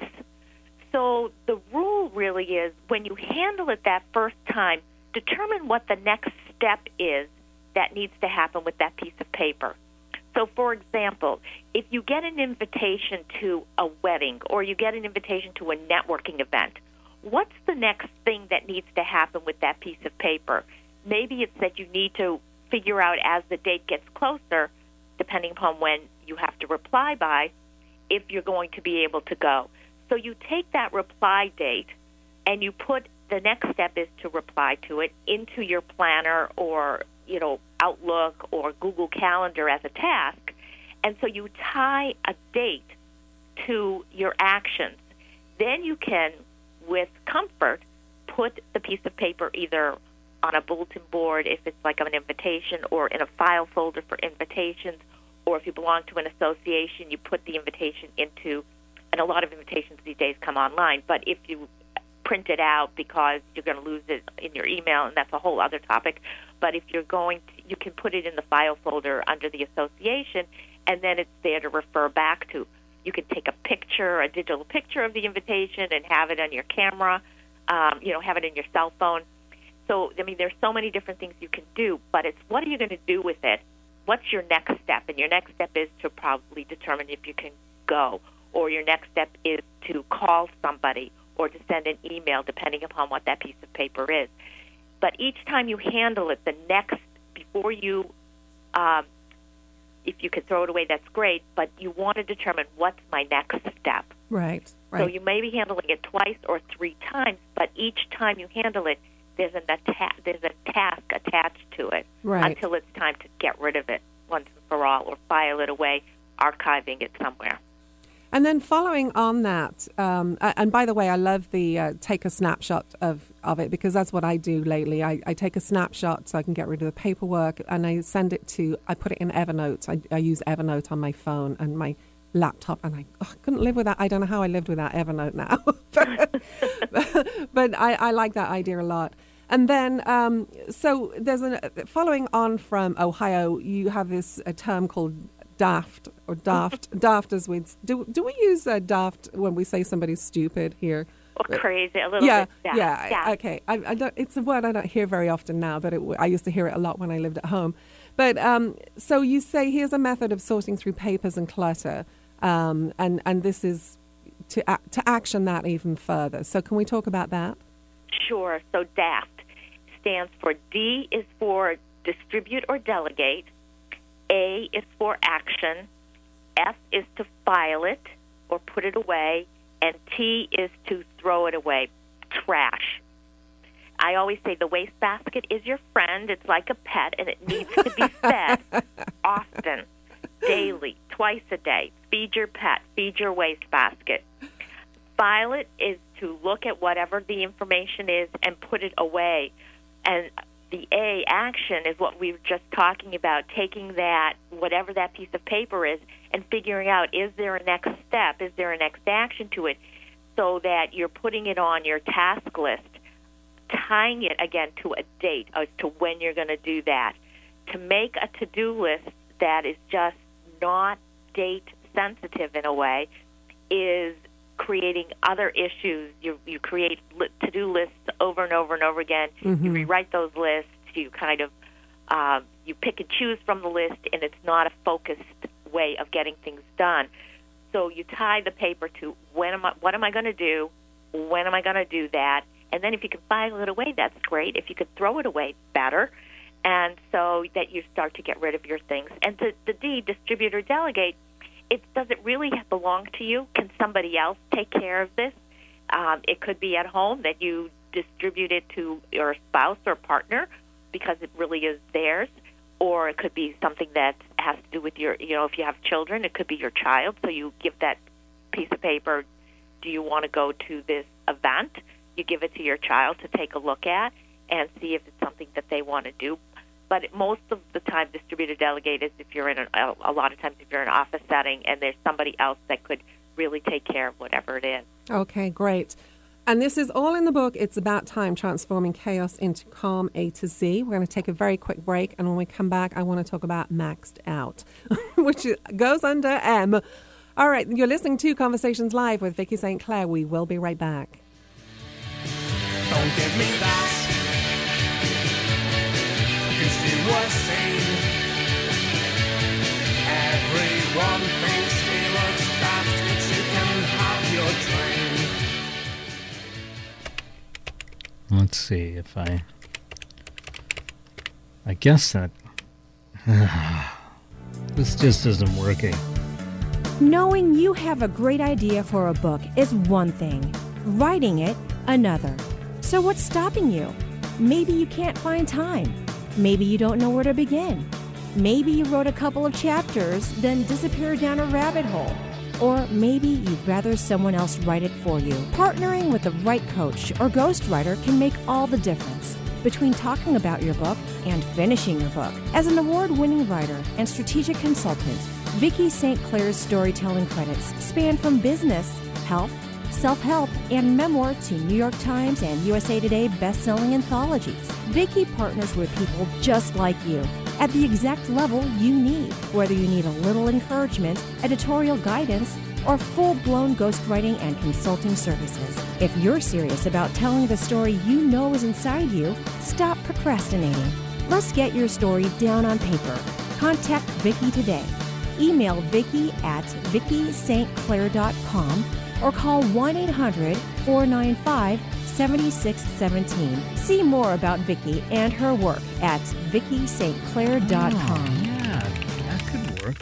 So the rule really is when you handle it that first time, determine what the next step is that needs to happen with that piece of paper. So, for example, if you get an invitation to a wedding or you get an invitation to a networking event, what's the next thing that needs to happen with that piece of paper? Maybe it's that you need to figure out as the date gets closer, depending upon when you have to reply by, if you're going to be able to go. So you take that reply date and you put the next step is to reply to it into your planner or, you know, Outlook or Google Calendar as a task, and so you tie a date to your actions. Then you can, with comfort, put the piece of paper either on a bulletin board if it's like an invitation, or in a file folder for invitations, or if you belong to an association, you put the invitation into, and a lot of invitations these days come online, but if you print it out because you're going to lose it in your email, and that's a whole other topic. But if you're going to, you can put it in the file folder under the association, and then it's there to refer back to. You can take a picture, a digital picture of the invitation, and have it on your camera, um, you know, have it in your cell phone. So, I mean, there's so many different things you can do, but it's what are you going to do with it? What's your next step? And your next step is to probably determine if you can go, or your next step is to call somebody or to send an email, depending upon what that piece of paper is. But each time you handle it, the next, before you, um, if you can throw it away, that's great, but you want to determine what's my next step. Right, right. So you may be handling it twice or three times, but each time you handle it, there's, an atta- there's a task attached to it right. until it's time to get rid of it once and for all, or file it away, archiving it somewhere. And then following on that, um, and by the way, I love the uh, take a snapshot of, of it, because that's what I do lately. I, I take a snapshot so I can get rid of the paperwork, and I send it to, I put it in Evernote. I, I use Evernote on my phone and my laptop, and I, oh, I couldn't live without, I don't know how I lived without Evernote now. but but I, I like that idea a lot. And then, um, so there's a, following on from Ohio, you have this a term called daft or daft, daft as we do. Do we use uh, daft when we say somebody's stupid here? Or crazy, a little yeah, bit. Daft. Yeah, yeah. Okay. I, I don't, it's a word I don't hear very often now, but it, I used to hear it a lot when I lived at home. But um, so you say here's a method of sorting through papers and clutter, um, and and this is to a- to action that even further. So can we talk about that? Sure. So DAFT stands for D is for distribute or delegate, A is for action, F is to file it or put it away, and T is to throw it away, trash. I always say the wastebasket is your friend. It's like a pet, and it needs to be fed often, daily, twice a day. Feed your pet. Feed your wastebasket. File it is to look at whatever the information is and put it away. And the A, action, is what we were just talking about, taking that, whatever that piece of paper is, and figuring out, is there a next step? Is there a next action to it? So that you're putting it on your task list, tying it, again, to a date as to when you're going to do that. To make a to-do list that is just not date-sensitive in a way is creating other issues. You you create li- to-do lists over and over and over again. Mm-hmm. You rewrite those lists. You kind of uh, you pick and choose from the list, and it's not a focused way of getting things done. So you tie the paper to when am I, what am I going to do? When am I going to do that? And then if you can file it away, that's great. If you could throw it away, better. And so that you start to get rid of your things. And the, the D, distribute or delegate, it does it really belong to you? Can somebody else take care of this? Um, it could be at home that you distribute it to your spouse or partner because it really is theirs. Or it could be something that has to do with your, you know, if you have children, it could be your child. So you give that piece of paper, do you want to go to this event? You give it to your child to take a look at and see if it's something that they want to do. But most of the time, distributor delegate is if you're in an, a, a lot of times if you're in an office setting and there's somebody else that could really take care of whatever it is. Okay, great. And this is all in the book. It's About Time, Transforming Chaos into Calm, A to Z. We're going to take a very quick break, and when we come back, I want to talk about Maxed Out, which goes under M. All right, you're listening to Conversations Live with Vicki Saint Clair. We will be right back. Don't give me that. Cause you were seen. Everyone thinks he looks daft, but you can have your train. Let's see if I... I guess that... this just isn't working. Knowing you have a great idea for a book is one thing. Writing it, another. So what's stopping you? Maybe you can't find time. Maybe you don't know where to begin. Maybe you wrote a couple of chapters, then disappeared down a rabbit hole. Or maybe you'd rather someone else write it for you. Partnering with the right coach or ghostwriter can make all the difference between talking about your book and finishing your book. As an award-winning writer and strategic consultant, Vicki Saint Clair's storytelling credits span from business, health, self-help, and memoir to New York Times and U S A Today best-selling anthologies. Vicki partners with people just like you at the exact level you need, whether you need a little encouragement, editorial guidance, or full-blown ghostwriting and consulting services. If you're serious about telling the story you know is inside you, stop procrastinating. Let's get your story down on paper. Contact Vicki today. Email Vicki at vicki st clair dot com or call one eight hundred four nine five seven six one seven. See more about Vicki and her work at vicki st clair dot com. Oh, yeah, that could work.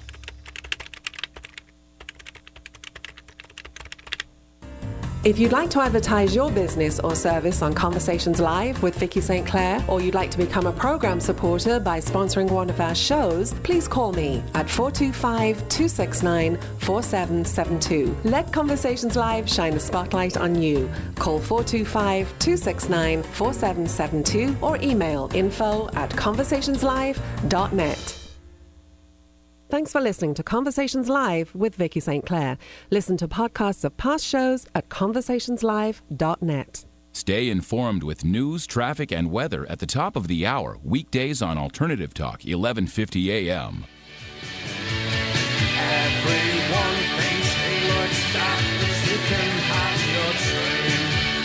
If you'd like to advertise your business or service on Conversations Live with Vicki Saint Clair, or you'd like to become a program supporter by sponsoring one of our shows, please call me at four two five, two six nine, four seven seven two. Let Conversations Live shine a spotlight on you. Call four two five, two six nine, four seven seven two or email info at conversationslive dot net. Thanks for listening to Conversations Live with Vicki Saint Clair. Listen to podcasts of past shows at conversationslive dot net. Stay informed with news, traffic, and weather at the top of the hour, weekdays on Alternative Talk, eleven fifty A M. Everyone thinks they look stuff, but you can have your train.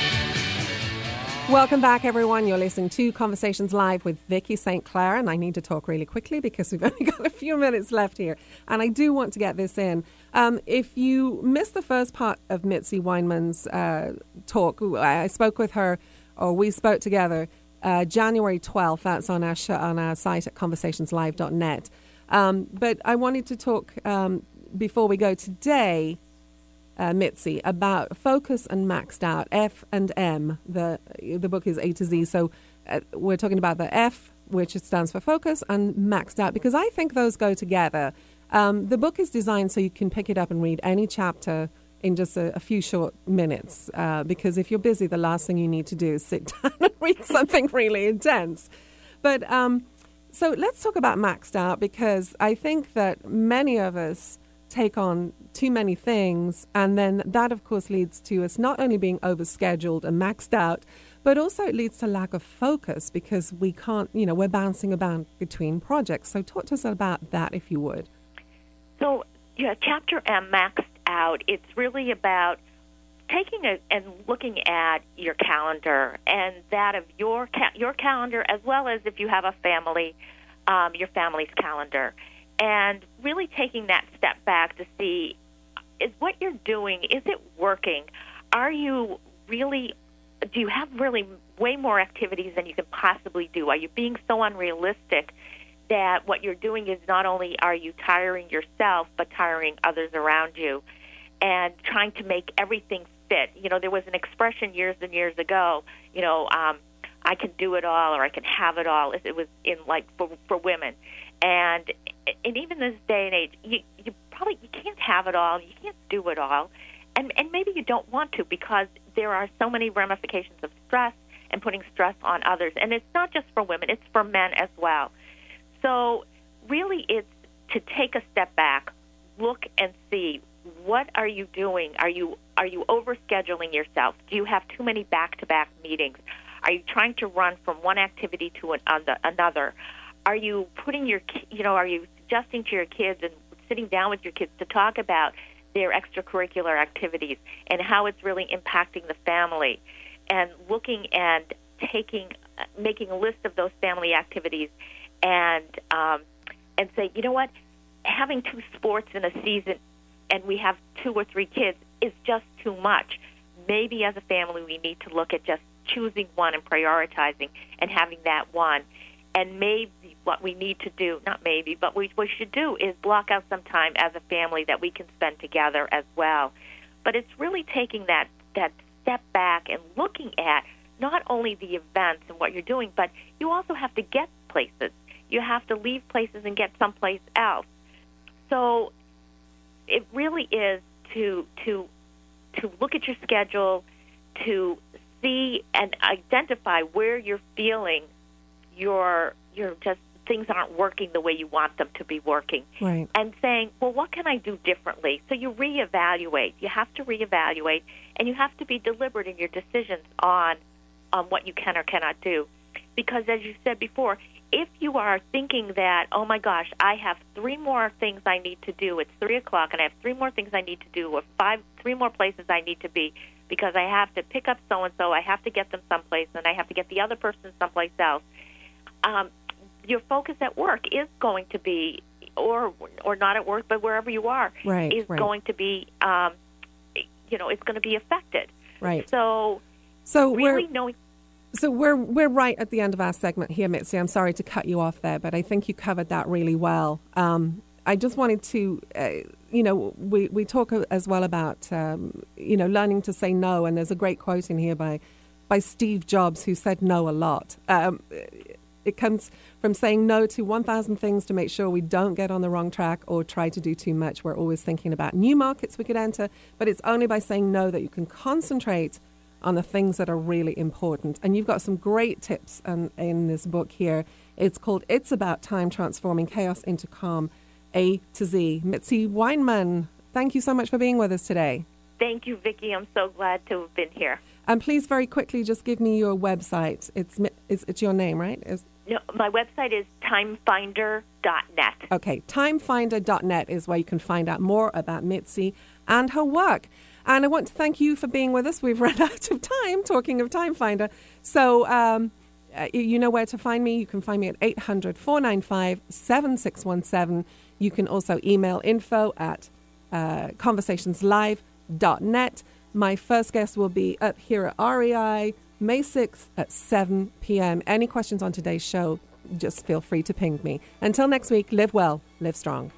Welcome back, everyone. You're listening to Conversations Live with Vicki Saint Clair, and I need to talk really quickly because we've only got a few minutes left here, and I do want to get this in. Um, if you missed the first part of Mitzi Weinman's uh, talk, I spoke with her, or we spoke together, uh, January twelfth. That's on our show, on our site at conversations live dot net. Um, but I wanted to talk um, before we go today, uh, Mitzi, about Focus and Maxed Out, F and M. The the book is A to Z, so uh, we're talking about the F, which stands for Focus, and Maxed Out, because I think those go together. Um, the book is designed so you can pick it up and read any chapter in just a, a few short minutes, uh, because if you're busy, the last thing you need to do is sit down and read something really intense. But um, so let's talk about Maxed Out, because I think that many of us take on too many things, and then that, of course, leads to us not only being overscheduled and maxed out, but also it leads to lack of focus because we can't, you know, we're bouncing about between projects. So talk to us about that, if you would. So, yeah, Chapter M, Maxed Out, it's really about taking a, and looking at your calendar and that of your ca- your calendar, as well as if you have a family, um, your family's calendar, and really taking that step back to see, is what you're doing, is it working? Are you really, do you have really way more activities than you can possibly do? Are you being so unrealistic that what you're doing is not only are you tiring yourself, but tiring others around you, and trying to make everything fit? You know, there was an expression years and years ago, you know, um, I can do it all, or I can have it all. It was in, like, for, for women. And and even this day and age, you, you probably you can't have it all. You can't do it all. And, and maybe you don't want to, because there are so many ramifications of stress and putting stress on others. And it's not just for women. It's for men as well. So really it's to take a step back, look and see, what are you doing? Are you are you overscheduling yourself? Do you have too many back-to-back meetings? Are you trying to run from one activity to another? Are you putting your, you know, are you suggesting to your kids and sitting down with your kids to talk about their extracurricular activities and how it's really impacting the family, and looking and taking, making a list of those family activities, and um, and say, you know what, having two sports in a season and we have two or three kids is just too much. Maybe as a family we need to look at just choosing one and prioritizing and having that one. And maybe what we need to do, not maybe, but what we should do is block out some time as a family that we can spend together as well. But it's really taking that, that step back and looking at not only the events and what you're doing, but you also have to get places. You have to leave places and get someplace else. So it really is to to to look at your schedule, to see and identify where you're feeling your you're just things aren't working the way you want them to be working. Right. And saying, well, what can I do differently? So you reevaluate. You have to reevaluate, and you have to be deliberate in your decisions on on what you can or cannot do. Because as you said before, if you are thinking that, oh my gosh, I have three more things I need to do, it's three o'clock and I have three more things I need to do, or five, three more places I need to be, because I have to pick up so-and-so, I have to get them someplace, and I have to get the other person someplace else, um, your focus at work is going to be, or or not at work, but wherever you are, right, is right. going to be, um, you know, it's going to be affected. Right. So, so really we're, knowing... So we're we're right at the end of our segment here, Mitzi. I'm sorry to cut you off there, but I think you covered that really well. Um, I just wanted to, uh, you know, we, we talk as well about, um, you know, learning to say no. And there's a great quote in here by, by Steve Jobs, who said no a lot. Um, it comes from saying no to one thousand things to make sure we don't get on the wrong track or try to do too much. We're always thinking about new markets we could enter, but it's only by saying no that you can concentrate on the things that are really important. And you've got some great tips um, in this book here. It's called It's About Time, Transforming Chaos into Calm, A to Z. Mitzi Weinman, thank you so much for being with us today. Thank you, Vicki. I'm so glad to have been here. And please, very quickly, just give me your website. It's it's, it's your name, right? It's, no, my website is time finder dot net. Okay, time finder dot net is where you can find out more about Mitzi and her work. And I want to thank you for being with us. We've run out of time talking of Time Finder. So um, you know where to find me. You can find me at eight hundred, four nine five, seven six one seven. You can also email info at uh, conversations live dot net. My first guest will be up here at R E I May sixth at seven p.m. Any questions on today's show, just feel free to ping me. Until next week, live well, live strong.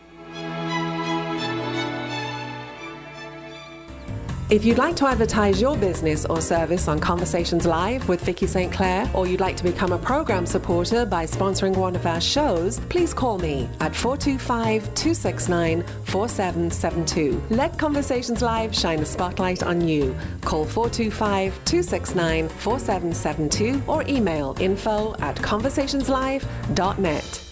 If you'd like to advertise your business or service on Conversations Live with Vicki Saint Clair, or you'd like to become a program supporter by sponsoring one of our shows, please call me at four two five, two six nine, four seven seven two. Let Conversations Live shine a spotlight on you. Call four two five, two six nine, four seven seven two or email info at conversationslive dot net.